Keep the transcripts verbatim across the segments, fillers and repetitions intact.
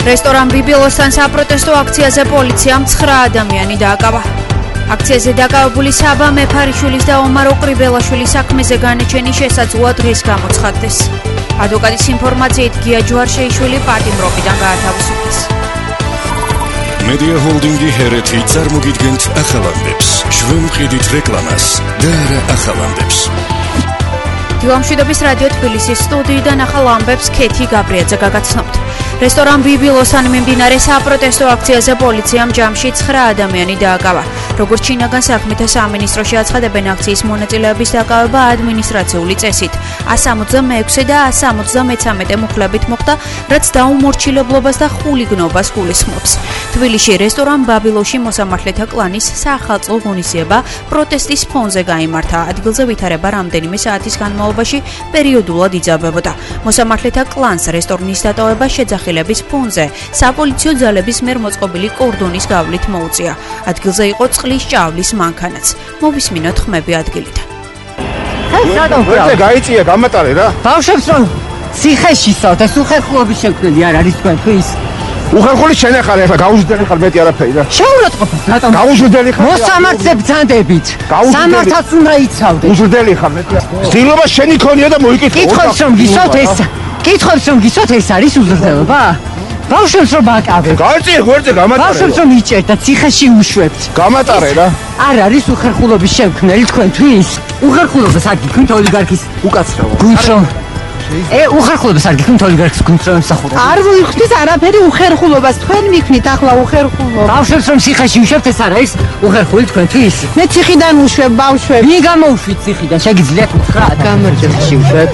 რესტორან ბიბილოსთან საპროტესტო აქციაზე პოლიციამ ცხრა ადამიანი დააკავა. აქციაზე დაკავებული საბა მეფარიშვილის და ომარ ოყრიბელაშვილის საქმეზე განაჩენი შესაძლოა დღეს გამოცხადდეს. ადვოკატის ინფორმაციით გია ჯვარშეიშვილი პატიმრობიდან გაათავისუფლეს. მედია ჰოლდინგი ჰერეთი წარმოგიდგენთ ახალამდებს. შვენყიდით რეკლამას და არა ახალამდებს. დილამშვიდობის რადიო თბილისის სტუდიიდან ახალ ამბებს ქეთი გაბრიაძე გაგაცნობთ. რესტორან ბიბილოსთან მიმდინარე საპროტესტო აქციაზე პოლიციამ ჯამში ცხრა ადამიანი დააკავა. როგორც შინაგან საქმეთა სამინისტროში აცხადებენ, აქციის მონაწილეების დაკავება ადმინისტრაციული წესით ას სამოცდამეექვსე და ას სამოცდამეცამეტე მუხლებით მოხდა, რაც დაუმორჩილებლობას და ხულიგნობას გულისხმობს. თბილისში რესტორან ბაბილოში მოსამართლეთა კლანის საახალწლო ღონისძიება პროტესტის ფონზე გაიმართა. ადგილზე ვითარება რამდენიმე საათის განმავლობაში პერიოდულად იძაბებოდა. მოსამართლეთა კლანს რესტორნის დატოვება შეძახილების ფონზე საპოლიციო ძალების მიერ მოწყობილი კორდონის გავლით მოუწია. ადგილზე იყო წყლის ჭავლის მანქანაც. მოვისმინოთ ხმები ადგილიდან. ვერზე გაიწია გამატარე რა. ბავშვებს რომ ციხეშისავთ, ეს უხერხულობის შექმნელი არ არის თქვენთვის? უხერხული შენ ხარ, ახლა გაუზრდელი ხარ მეტი არაფერი რა. შეურაცხყოფა, რატომ? გაუზრდელი ხარ. მოსამართლე ბრძანდებით. სამართალს უნდა იცავდე. უზრდელი ხარ მეტი. ძილობა შენი ქონია და მოიკითხე. კითხავს რომ გისვათ ეს. კითხავს რომ გისვათ ეს არის უზრდელობა? ბავშვებს რომ აკავებ. გაიწია ვერზე გამატარე. ბავშვებს რომ იჭერთ და ციხეში უშვებთ. გამატარე რა. არ არის უხერხულობის შექმნელი თქვენთვის? უხერხულობას არ გიქმნით ოლიგარქის უკაცრავა. გუნდს რომ ე უხერხულობას არ გიქმნით ოლიგარქის გუნდს რომ ემსახურებათ. არ ვიხდით არაფერი უხერხულობას, თქვენ მიქნით ახლა უხერხულობას. ბავშვებს რომ ციხეში უშვებთ, ეს არ არის უხერხული თქვენთვის? მე ციხიდან უშვებ ბავშვებს. ვინ გამოუშვით ციხიდან? შეგიძლიათ უთხრა გამარჯვება ციხეში უშვებთ.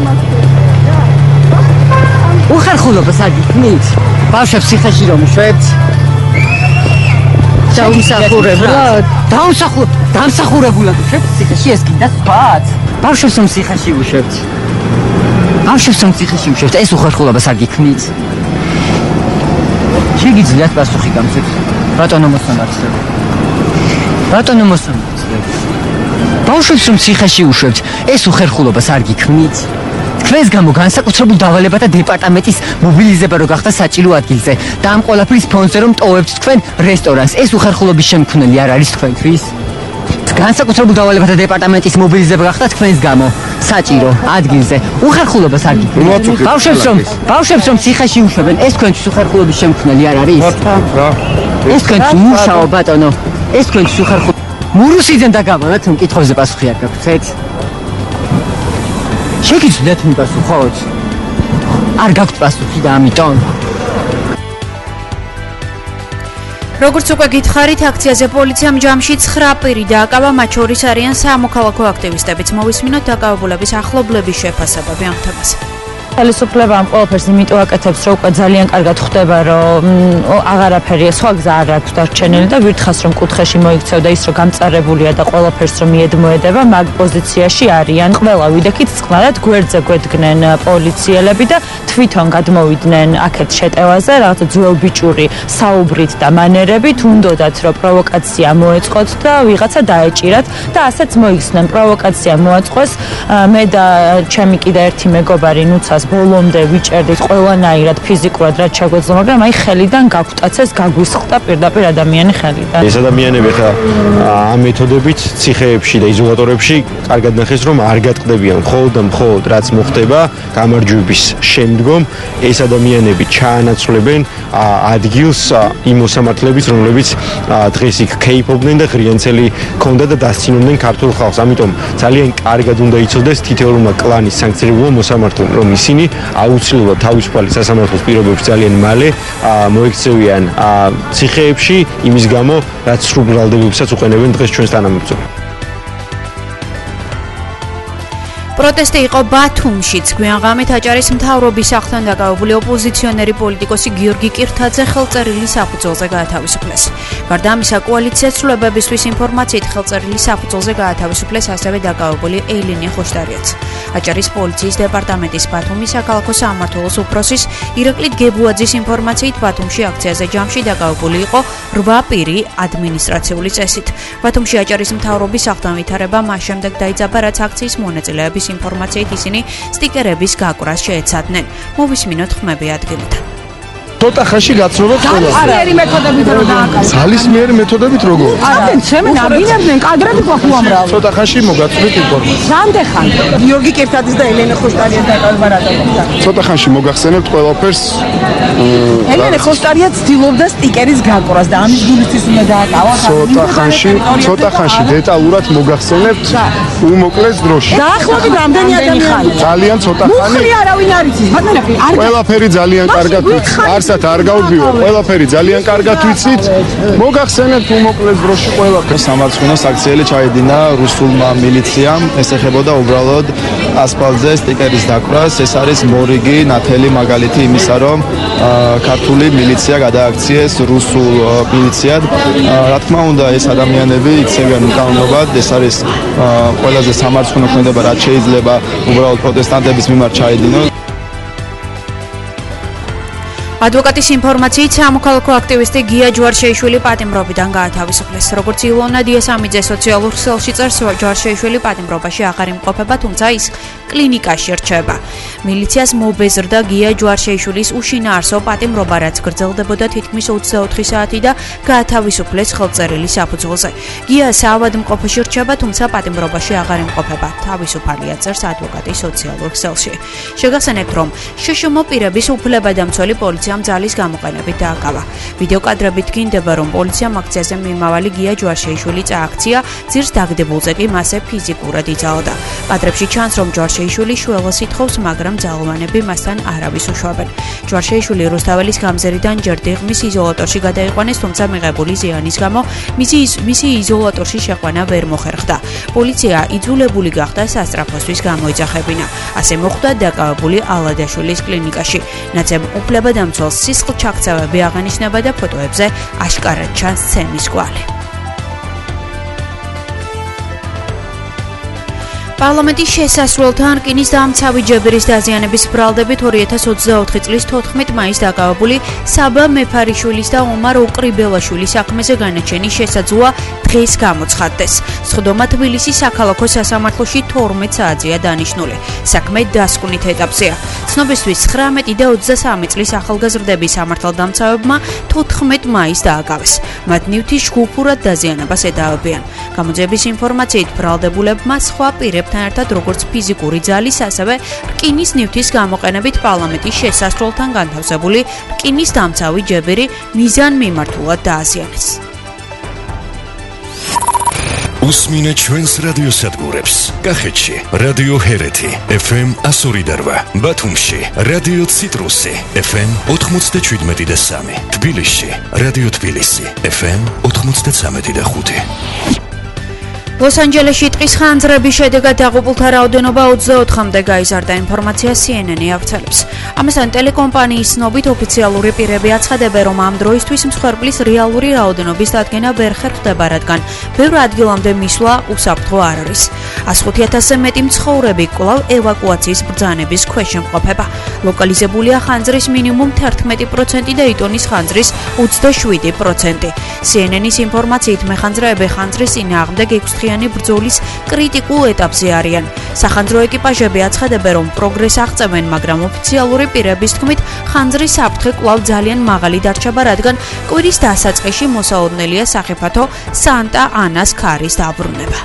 უხერხულობას არ გიქმნით? ბავშვებს ციხეში რომ უშვებთ? დაუმსახურებლად. დაუმსახურ დამსახურებულად უშვებთ ციხეში, ეს კიდე სხვაც. ბავშვებს რომ ციხეში უშვებთ. ბავშვებს რომ ციხეში უშვებთ, ეს უხერხულობას არ გიქმნით? შეგიძლიათ პასუხი გამცეთ. ბატონო მოსამართლე. ბატონო მოსამართლე. ბავშვებს რომ ციხეში უშვებთ, ეს უხერხულობას არ გიქმნით? თქვენს გამო განსაკუთრებულ დავალებათა დეპარტამენტის მობილიზება რო გახდა საჭირო ადგილზე და ამ ყველაფრის ფონზე რომ ტოვებთ თქვენ რესტორანს, ეს უხერხულობის შემქმნელი არ არის თქვენთვის? განსაკუთრებულ დავალებათა დეპარტამენტის მობილიზება გახდა თქვენს გამო საჭირო ადგილზე. უხერხულობას არ გიქმნით? ბავშვებს რომ ბავშვებს რომ ციხეში უშვებენ, ეს თქვენთვის უხერხულობის შემქმნელი არ არის? რა. ეს თქვენთვის მუშაო ბატონო. ეს თქვენთვის უხერხულ მურუსიდან დაგავალათ, რომ კითხვებზე პასუხი არ გაგვცეთ. შეგიძლიათ მიპასუხოთ? არ გაქვთ პასუხი და ამიტომ როგორც უკვე გითხარით, აქციაზე პოლიციამ ჯამში ცხრა პირი დააკავა, მათ შორის არიან სამოქალაქო აქტივისტებიც. მოვისმინოთ დაკავებულების ახლობლების შეფასებები ამ თემაზე. ხელისუფლება ამ ყველაფერს იმიტომ აკეთებს, რომ უკვე ძალიან კარგად ხვდება, რომ აღარაფერი სხვა გზა არ აქვს დარჩენილი და ვირთხას რომ კუთხეში მოიქცევდა ის, რომ გამწარებულია და ყველაფერს რომ მიედმოედება, მაგ პოზიციაში არიან. ყველა ვიდექით წყნარად გვერდზე გვედგნენ პოლიციელები და თვითონ გადმოვიდნენ აქეთ შეტევაზე, რაღაცა ძველბიჭური საუბრით და მანერებით, უნდოდათ რომ პროვოკაცია მოეწყოთ და ვიღაცა დაეჭირათ და ასეც მოიხსნენ. პროვოკაცია მოაწყვეს, მე და ჩემი კიდე ერთი მეგობარი ნუცას ბოლომდე ვიჭერდით ყველანაირად ფიზიკურად რაც შეგვეძლო, მაგრამ აი ხელიდან გაგვტაცეს, გაგვისხდა პირდაპირ ადამიანი ხელიდან. ეს ადამიანები ხა ამ მეთოდებით ციხეებში და იზოლატორებში კარგად ნახეს, რომ არ გატყდებიან მხოლოდ და მხოლოდ რაც მოხდება გამარჯვების შემდგომ, ეს ადამიანები ჩაანაცვლებენ ადგილს იმ მოსამართლეებს, რომლებიც დღეს იქ ქეიფობდნენ და ღრიანცელი ჰქონდა და დასცინოდნენ ქართულ ხალხს. ამიტომ ძალიან კარგად უნდა იცოდეს თითოეულმა კლანის სანქციონირებულმა მოსამართლემ, რომ ისინი აუცილებლად თავისუფალი სასამართლოს პირობებში ძალიან მალე მოექცევიან ციხეებში იმის გამო, რაც სრულ ბრალდებებსაც უყენებენ დღეს ჩვენს თანამებრძოლებს. პროტესტი იყო ბათუმშიც. გვიანღამით აჭარის მთავრობის სახლთან დაკავებული ოპოზიციონერი პოლიტიკოსი გიორგი კირთაძე ხელწერილი საფუძველზე გაათავისუფლეს. გარდა ამისა, კოალიციას ცვლილებებისთვის ინფორმაციით ხელწერილი საფუძველზე გაათავისუფლეს ასევე დაკავებული ელინე ხოშტარიაც. აჭარის პოლიციის დეპარტამენტის ბათუმის საქალაქო სამმართველოს უფროსის ირაკლი გებუაძის ინფორმაციით ბათუმში აქციაზე ჯამში დაკავებული იყო რვა პირი ადმინისტრაციული წესით. ბათუმში აჭარის მთავრობის სახლთან ვითარება მას შემდეგ დაიძაბა, რაც აქციის მონაწილეების ინფორმაციით ისინი სტიკერების გაკვრას შეეცადნენ. მოვისმინოთ ხმები ადგილიდან. ცოტა ხანში გაცნობთ ყველა. ძალისმიერი მეთოდებით რო დააკავოთ. ძალისმიერი მეთოდებით როგორ? აბენ, ჩემი ნაბინებდნენ კადრები ყო უამრავი. ცოტა ხანში მოგაწვით ინფორმაცია. რამდენ ხან? გიორგი კეფტაძის და ელენე ხოსტარიას დაკავება რატომ? ცოტა ხანში მოგახსენებთ ყველაფერს. ელენე ხოსტარია ცდილობდა სტიკერის გაკვრას და ამის გულისთვის უნდა დააკავა. ცოტა ხანში, ცოტა ხანში დეტალურად მოგახსენებთ უმოკლეს დროში. დაახლოებით რამდენი ადამიანი? ძალიან ცოტა ხანი. მუხლი არავინ არ იცის. ბატონები, არ ყველაფერი ძალიან კარგად ვიცით. არსად არ გავდივარ. ყველაფერი ძალიან კარგად ვიცით. მოგახსენებთ უმოკლეს დროში ყველაფერს. სამარცხვინო საქციელი ჩაედინა რუსულმა მილიციამ, ეს ეხებოდა უბრალოდ ასფალტზე სტიკერის დაკვრას. ეს არის მორიგი, ნათელი მაგალითი იმისა, რომ ქართული მილიცია გადააქციეს რუსულ მილიციად. რა თქმა უნდა, ეს ადამიანები იქცევიან უკანონოდ. ეს არის ყველაზე სამარცხვინო ქმედება, რაც შეიძლება უბრალოდ პროტესტანტების მიმართ ჩაედინოს. ადვოკატის ინფორმაციით სამოქალაქო აქტივისტი გია ჯვარშეიშვილი პატიმრობიდან გაათავისუფლეს. როგორც ილონა დიასამიძე სოციალურ ქსელში წერს, ჯვარშეიშვილი პატიმრობაში აღარ იმყოფება, თუმცა ის კლინიკაში რჩება. მილიციას მობეზრდა გია ჯვარშეიშვილის უშინაარსო პატიმრობა, რაც გრძელდებოდა თითქმის ოცდაოთხი საათი და გაათავისუფლეს ხელწერილი საფუძველზე. გია საავადმყოფოში რჩება, თუმცა პატიმრობაში აღარ იმყოფება. თავისუფალია, წერს ადვოკატი სოციალურ ქსელში. შეგახსენებთ, რომ შშმ პირების უფლებადამცველი პოლიცია ძალის გამოყენებით დააკავა. ვიდეოკადრებით გინდება, რომ პოლიციამ აქციაზე მიმავალი გია ჯვარშეიშვილი წააქცია, ძირს დაგდებულზე კი მასზე ფიზიკურად იძალდა. კადრებში ჩანს, რომ ჯვარშეიშვილი შველას ითხოვს, მაგრამ ძალოვანები მასთან არავის უშუაბენ. ჯვარშეიშვილი რუსთაველის გამზერიდან ჯერ დიღმის იზოლატორში გადაიყვანეს, თუმცა მიღებული ზიანის გამო მისი მისი იზოლატორში შეყვანა ვერ მოხერხდა. პოლიცია იძულებული გახდა სასწრაფოსთვის გამოიძახებინა. ასე მოხდა დაკავებული ალადაშვილის კლინიკაში. ნაცემ უფლებადამცველს სისხლჩაქცევები აღენიშნება და ფოტოებზე აშკარად ჩანს სცენის კვალი. პარლამენტის შესასვლელთან რკინის დამცავი ჯებირის დაზიანების ბრალდებით ორი ათას ოცდაოთხი წლის თოთხმეტ მაისს დაკავებული საბა მეფარიშვილის და ომარ ოყრიბელაშვილის საქმეზე განაჩენის შესაძლოა დღეს გამოცხადდეს. სხდომა თბილისის საქალაქო სასამართლოში თორმეტ საათზეა დანიშნული. საქმე დასკვნით ეტაპზეა. ცნობისთვის ცხრამეტი და ოცდასამი წლის ახალგაზრდები სამართალდამცავებმა თოთხმეტ მაისს დააკავეს. მათ ნივთი შგუფურად დაზიანებას ედავებიან. გამოძიების ინფორმაციით ბრალდებულებმა სხვა პირებთან ერთად როგორც ფიზიკური ძალის, ასევე რკინის ნივთის გამოყენებით პარლამენტის შესასვლელთან განთავსებული რკინის დამცავი ჯებირი მიზანმიმართულად დააზიანეს. უსმინე ჩვენს რადიოსადგურებს. კახეთში რადიო ჰერეთი ეფ ემ εκατო ორი და რვა, ბათუმში რადიო ციტრუსი ეფ ემ ოთხმოცდაშვიდმეტი და სამი, თბილისში რადიო თბილისი ეფ ემ ოთხმოცდაცამეტი და ხუთი. ლოს-ანჯელესში ტყის ხანძრების შედეგად დაღუპულთა რაოდენობა ოცდაოთხამდე გაიზარდა, ინფორმაცია სი ენ ენი ავრცელებს. ამასთან ტელეკომპანიის ცნობით ოფიციალური პირები აცხადებენ, რომ ამ დროისთვის მსხვერპლის რეალური რაოდენობის დადგენა ვერ ხერხდება, რადგან ბევრ ადგილამდე მისვლა უსაფრთხო არ არის. ას ხუთი ათასზე მეტი მცხოვრები კვლავ ევაკუაციის ბრძანების ქვეშ იმყოფება. ლოკალიზებულია ხანძრის მინიმუმ თერთმეტი პროცენტი და იტონის ხანძრის ოცდაშვიდი პროცენტი. სი ენ ენის ინფორმაციით მეხანძრეები ხანძრის წინააღმდეგ ექვსდღიანი ბრძოლის კრიტიკულ ეტაპზე არიან. სახანძრო ეკიპაჟები აცხადებენ, რომ პროგრესს აღწევენ, მაგრამ ოფიციალური პირების თქმით, ხანძრის საფრთხე კვლავ ძალიან მაღალი დარჩება, რადგან კვირის დასაწყისში მოსაოდნელია სახიფათო სანტა ანას ქარის დაბრუნება.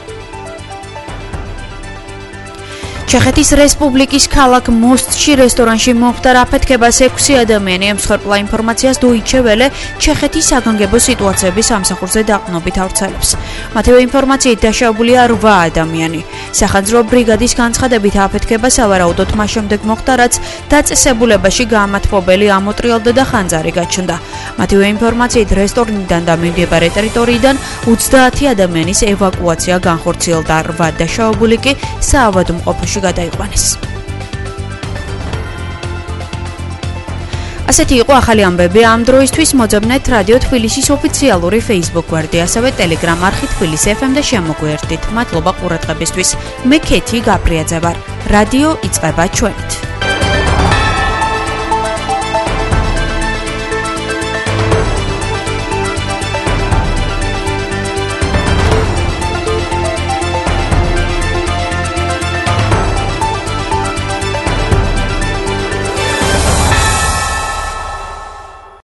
ჩეხეთის რესპუბლიკის ქალაქ მოსტში რესტორანში მომხდარ აფეთქებას ექვსი ადამიანი ემსხვერპლა, ინფორმაციას დოიჩე ველე ჩეხეთის საგანგებო სიტუაციების სამსახურზე დაყრდნობით ავრცელებს. მათივე ინფორმაციით დაშავებულია რვა ადამიანი. სახანძრო ბრიგადის განცხადებით აფეთქება სავარაუდოდ მას შემდეგ მოხდა, რაც დაწესებულებაში გამათბობელი ამოტრიალდა და ხანძარი გაჩნდა. მათივე ინფორმაციით რესტორნიდან და მიმდებარე ტერიტორიიდან ოცდაათი ადამიანის ევაკუაცია განხორციელდა, რვა დაშავებული კი საავადმყოფოში გადაიყვანეს. ასეთი იყო ახალი ამბები ამ დროისთვის. მოძებნეთ რადიო თბილისის ოფიციალური Facebook გვერდი, ასევე Telegram არხი თბილისი ეფ ემ და შემოგვიერთდით. მადლობა ყურადღებისთვის. მე ქეთი გაბრიაძე ვარ. რადიო იწყება ჩვენით.